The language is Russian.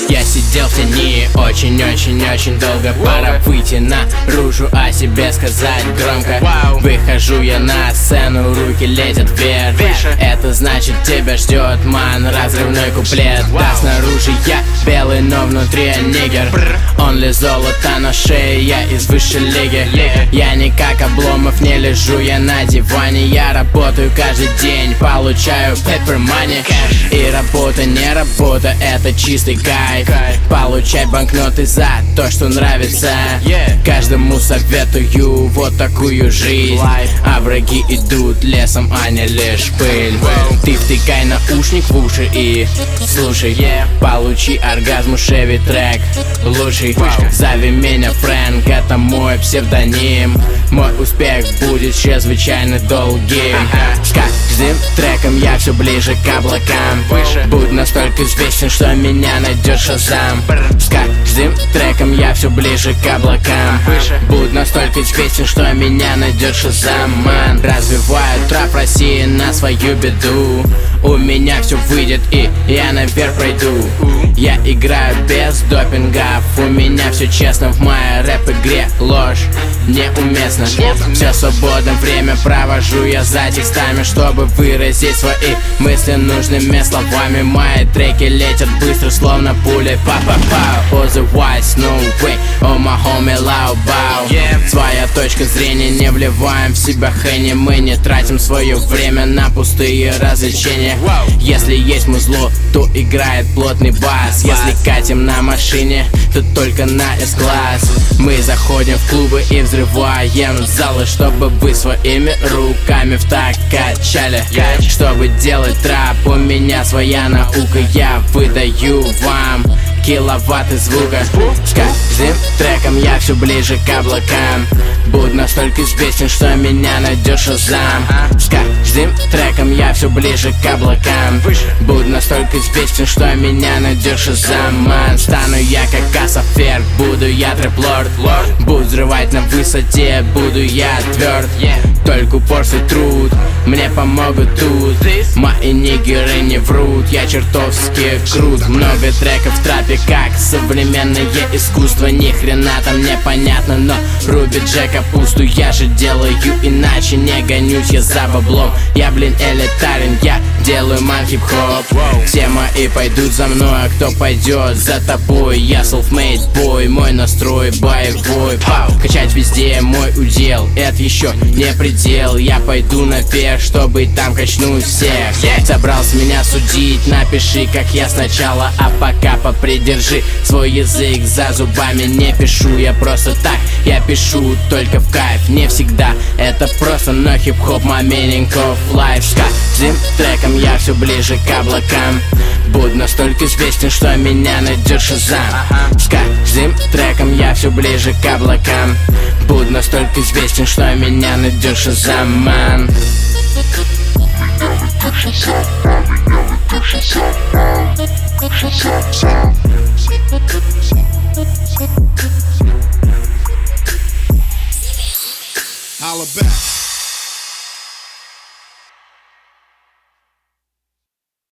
Я сидел в тени очень-очень-очень долго. Пора выйти наружу, о себе сказать громко. Выхожу я на сцену, руки летят вверх. Это значит, тебя ждет ман, разрывной куплет. Да, снаружи я белый, но внутри я нигер. Он ли золото на шее, я из высшей лиги. Я не как Обломов, не лежу я на диване. Я работаю каждый день, получаю paper money. И работа не работа, это чистый кайф. Получай банкноты за то, что нравится. Каждому советую вот такую жизнь. А враги идут лесом, а не лишь пыль. Ты втыкай наушник в уши и слушай. Получи оргазм, Chevy трек лучший. Зови меня Фрэнк, это мой псевдоним. Мой успех будет чрезвычайно долгим. С каждым треком я все ближе к облакам. Будь настолько известен, что меня найдет Шазам. С каждым треком я все ближе к облакам. Будь настолько известен, что меня найдет Шазам. Ман, развиваю трэп России на свою беду. У меня все выйдет и я наверх пройду. Я играю без допингов, у меня все честно. В моей рэп-игре ложь неуместна. Все свободное время провожу я за текстами, чтобы выразить свои мысли нужными словами. Мои треки летят быстро, словно пули. Па-па-па, otherwise no way, oh my homie loud bow. Своя точка зрения, не вливаем в себя хэни. Мы не тратим свое время на пустые развлечения. Если есть музло, то играет плотный бас. Если катим на машине, то только на S-класс. Мы заходим в клубы и взрываем залы, чтобы вы своими руками в такт качали. Чтобы делать трэп, у меня своя наука. Я выдаю вам киловатты звука. С каждым треком я все ближе к облакам. Буду настолько известен, что меня найдет Шазам. С каждым треком я все ближе к облакам. Буду настолько известен, что меня найдет Шазам. Ман, стану я как Асафер, буду я трэп-лорд. Буду взрывать на высоте, буду я тверд. Только упорство и труд мне помогут тут. Мои нигеры не врут, я чертовски крут. Много треков в трапе, как современное искусство. Ни хрена там непонятно, но рубит же капусту. Я же делаю иначе, не гонюсь я за баблом. Я, блин, элитарен, я делаю ман хип-хоп. Все мои пойдут за мной, а кто пойдет за тобой? Я self-made boy, мой настрой боевой. Качать везде мой удел, это еще не предел. Я пойду наверх, чтобы там качнуть всех. Собрался меня судить, напиши, как я сначала. А пока попридержи свой язык за зубами. Не пишу я просто так, я пишу только в кайф. Не всегда это просто, но хип-хоп my meaning of life. С каждым треком я все ближе к облакам. Буду настолько известен, что меня найдет Шазам. С каждым треком я все ближе к облакам. Буду настолько известен, что меня найдет Шазам, ман. Меня найдет Шазам, меня найдет Шазам, ман. Шазам,